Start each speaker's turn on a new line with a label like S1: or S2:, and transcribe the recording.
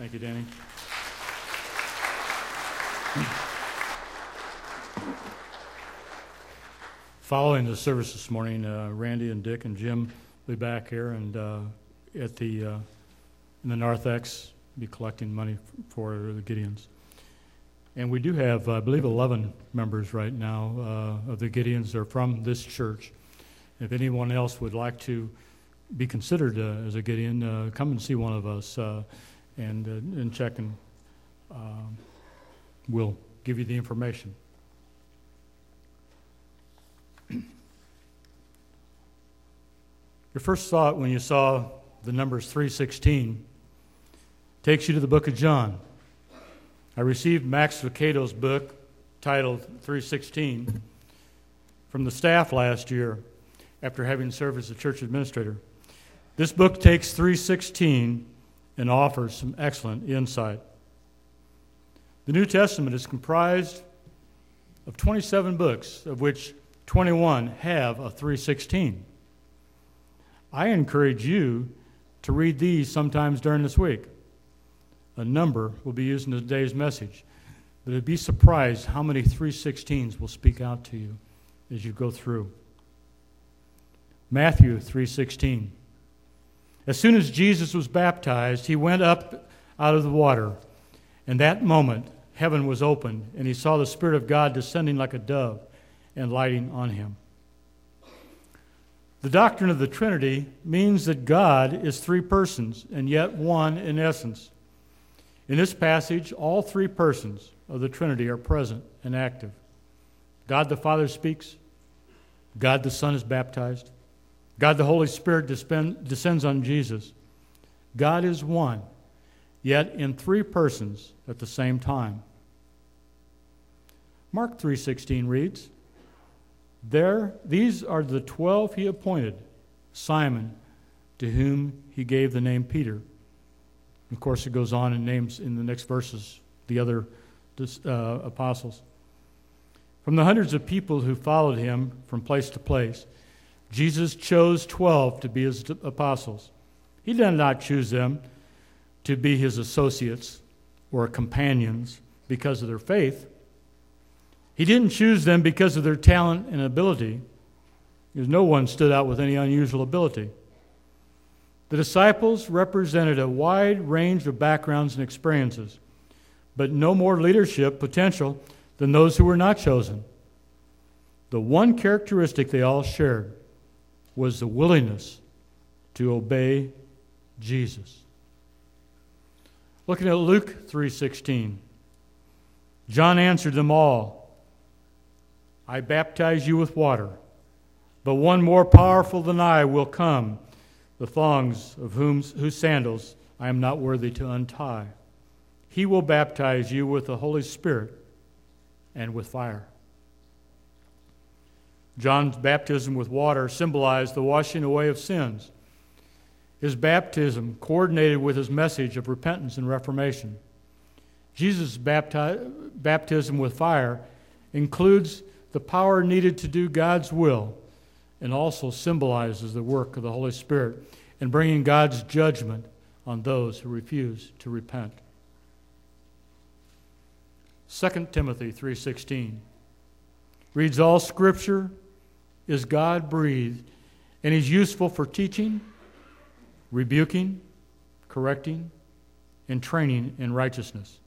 S1: Thank you, Danny. Following the service this morning, Randy and Dick and Jim will be back here and at the in the Narthex be collecting money for the Gideons. And we do have, I believe, 11 members right now of the Gideons. They're from this church. If anyone else would like to be considered as a Gideon, come and see one of us and check, and we'll give you the information. Your first thought when you saw the numbers 316 takes you to the book of John. I received Max Lucado's book titled 316 from the staff last year after having served as a church administrator. This book takes 316 and offers some excellent insight. The New Testament is comprised of 27 books, of which 21 have a 316. I encourage you to read these sometimes during this week. A number will be used in today's message, but you'd be surprised how many 316s will speak out to you as you go through. Matthew 3:16. As soon as Jesus was baptized, he went up out of the water, and that moment heaven was opened, and he saw the Spirit of God descending like a dove and lighting on him. The doctrine of the Trinity means that God is three persons and yet one in essence. In this passage, all three persons of the Trinity are present and active. God the Father speaks. God the Son is baptized. God the Holy Spirit descends on Jesus. God is one, yet in three persons at the same time. Mark 3:16 reads, These are the 12 he appointed, Simon, to whom he gave the name Peter. Of course, it goes on and names in the next verses the other apostles. From the hundreds of people who followed him from place to place, Jesus chose 12 to be his apostles. He did not choose them to be his associates or companions because of their faith. He didn't choose them because of their talent and ability, because no one stood out with any unusual ability. The disciples represented a wide range of backgrounds and experiences, but no more leadership potential than those who were not chosen. The one characteristic they all shared was the willingness to obey Jesus. Looking at Luke 3:16, John answered them all, I baptize you with water, but one more powerful than I will come, the thongs of whose sandals I am not worthy to untie. He will baptize you with the Holy Spirit and with fire. John's baptism with water symbolized the washing away of sins. His baptism coordinated with his message of repentance and reformation. Jesus' baptism with fire includes the power needed to do God's will, and also symbolizes the work of the Holy Spirit in bringing God's judgment on those who refuse to repent. 2 Timothy 3:16 reads, All Scripture is God-breathed and is useful for teaching, rebuking, correcting, and training in righteousness,